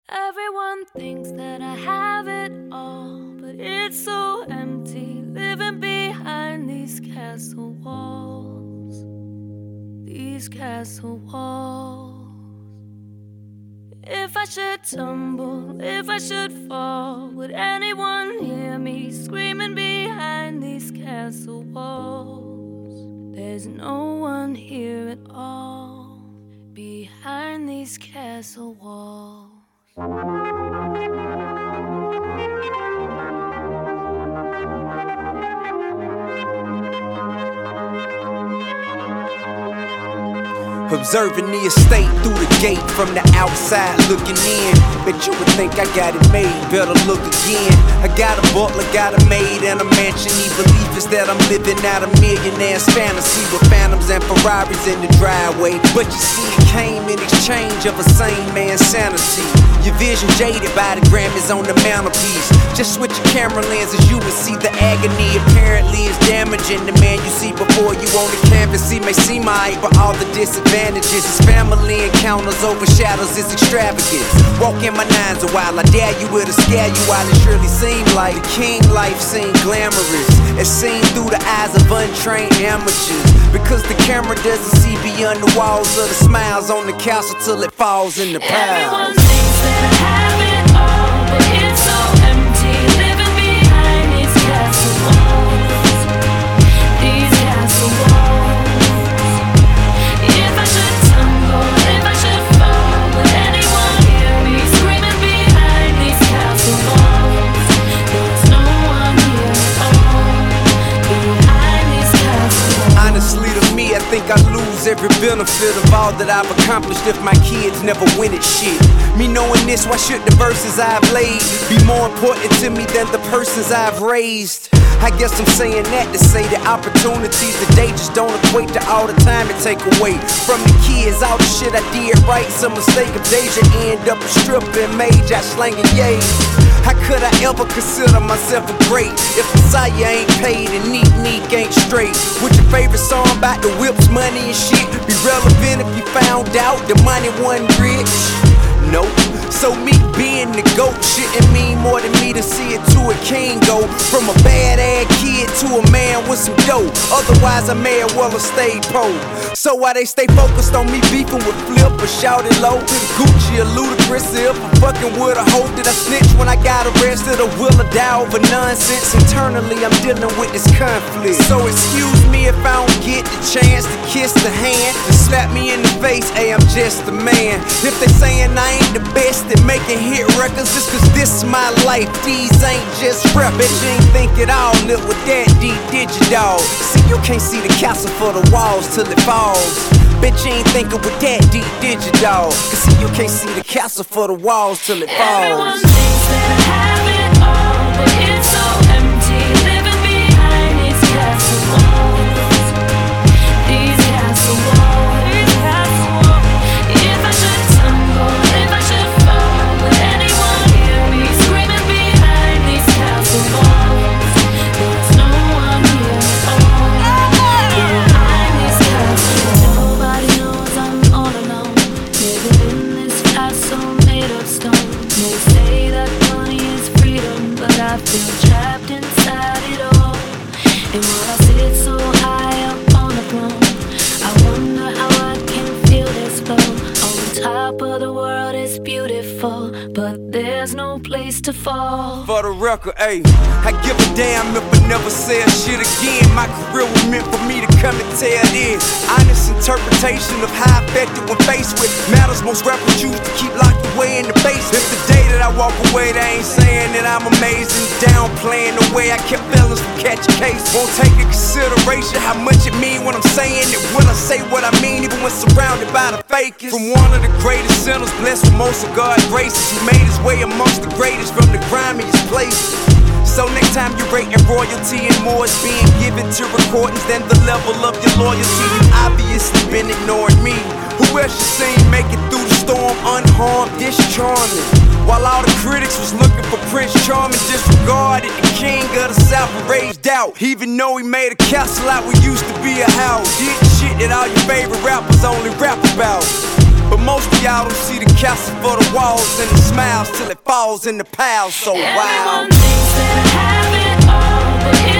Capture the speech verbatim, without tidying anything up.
Everyone thinks that I have it all, but it's so empty living behind these castle walls. These castle walls. If I should tumble, if I should fall, would anyone hear me screaming behind these castle walls? There's no one here at all behind these castle walls. Observing the estate through the gate from the outside looking in. Bet you would think I got it made, better look again. I got a butler, got a maid, and a mansion. He believe is that I'm living out a millionaire's fantasy with phantoms and Ferraris in the driveway. But you see, it came in exchange of a sane man's sanity. Your vision jaded by the Grammys on the mantelpiece. Just switch your camera lenses, you will see the agony. Apparently it's damaging the man you see before you on the canvas. He may seem alright, but all the disadvantages his family encounters overshadows his extravagance. Walk in my nines a while, I dare you, it'll scare you while it surely seemed like the king life seemed glamorous. It's seen through the eyes of untrained amateurs, because the camera doesn't see beyond the walls of the smiles on the castle till it falls in the pile. Everyone thinks that I have it all, but it's so empty living behind these castle walls. These castle walls. If I should tumble, if I should fall, would anyone hear me screaming behind these castle walls? There's no one here at all behind these castle walls. Honestly, to me, I think I lose every benefit of all that I've accomplished if my kids never win at shit. Me knowing this, why should the verses I've laid be more important to me than the persons I've raised? I guess I'm saying that to say the opportunities today just don't equate to all the time it take away from the kids. All the shit I did right, some mistake of Deja end up a stripping mage, I slanging yay. How could I ever consider myself a great if Messiah ain't paid and Neat Neek ain't straight? Would your favorite song about the whips, money and shit be relevant if you found out the money wasn't rich? Nope. So me being the GOAT shouldn't mean more than me to see it to a king go from a bad ass kid to a man with some dough. Otherwise I may as well have stayed poor. So why they stay focused on me beefing with Flip or shouting low? Gucci or Ludacris if I'm fucking with a hoe. Did I snitch when I got arrested or will I die over nonsense? Internally I'm dealing with this conflict. So excuse me if I don't get the chance to kiss the hand to slap me in the face. Hey, I'm just a man. If they saying I ain't the best at making hit records, just cause this is my life, these ain't just rap. Bet you ain't think it all lit with that D Digidog. See, you can't see the castle for the walls till it falls. Bet you ain't thinking with that D Digidog. Cause see, you can't see the castle for the walls till it falls. Everyone thinks that I have it all, but it's so empty living behind these castle walls. These castle walls. These castle walls. If I should tumble, if I should fall, would anyone hear me screaming behind these castle walls? There's no one here at all behind these castle walls. Nobody knows I'm all alone, living in this castle made of stone. They say that money is freedom, but I feel trapped inside it all. And while I sit so high up on the throne, I wonder how I can feel this flow. On top of the world is beautiful, but there's no place to fall. For the record, ayy, I give a damn if I never say a shit again. My career was meant for me to come and tell this honest interpretation of how I affected when faced with matters most rappers choose to keep locked away in the basement. If the day that I walk away, they ain't saying that I'm amazing, downplaying the way I kept feelings from catching case. Won't take in consideration how much it mean when I'm saying it. Will I say what I mean even when surrounded by the fakest? From one of the greatest sinners, blessed with most of God's graces, who made his way amongst the greatest from the grimiest places. So next time you're rating royalty and more is being given to recordings than the level of your loyalty, you obviously been ignoring me. Who else you seen make it through the storm unharmed, this charming? While all the critics was looking for Prince Charming, disregarded the king of the South and raged out. Even though he made a castle out what used to be a house, did shit that all your favorite rappers only rap about. But most of y'all don't see the castle for the walls and the smiles till it falls in the piles. So Everyone wild. thinks that I have it all, but